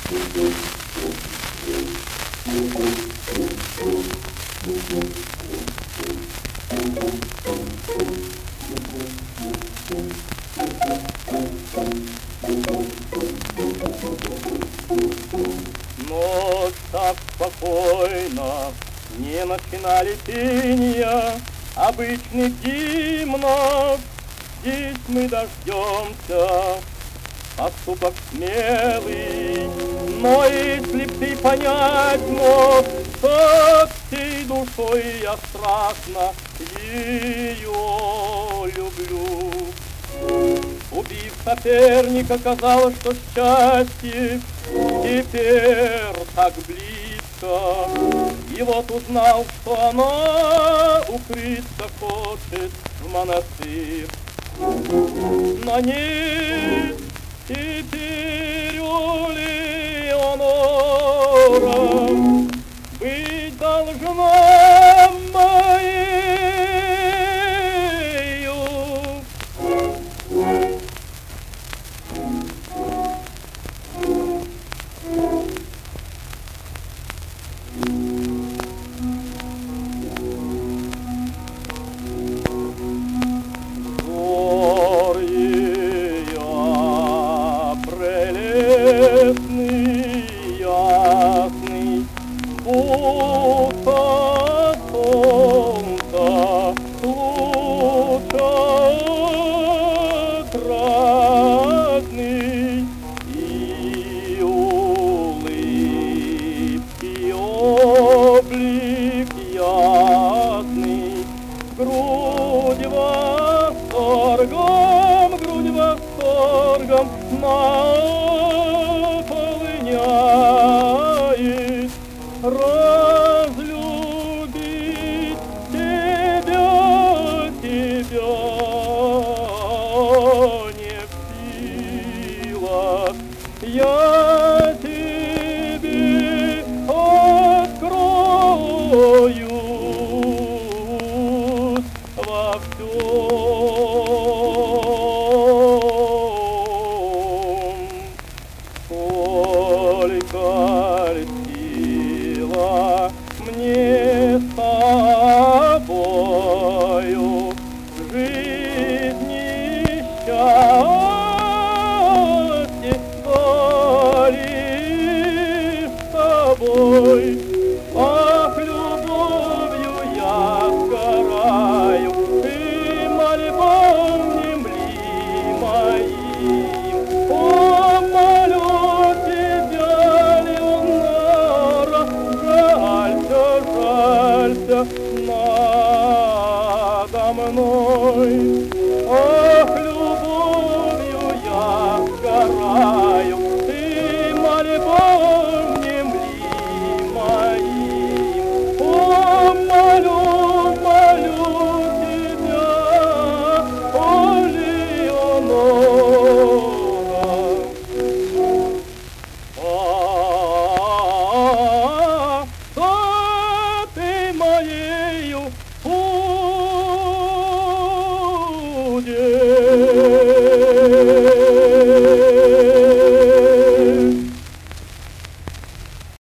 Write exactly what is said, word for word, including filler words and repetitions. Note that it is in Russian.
Ночь так спокойно, не начинали пения обычных гимнов. Здесь мы дождемся поступок смелый, но если б ты понять мог, то всей душой я страстно ее люблю. Убив соперника, казалось, что счастье теперь так близко. И вот узнал, что она укрыться хочет в монастырь. Но нет, теперь у Леонора быть должна моею. Будто солнце луча отрадный, и улыбки облик ясный, грудь восторгом, грудь восторгом наполняет. Разлюбить тебя, тебя не в силах я.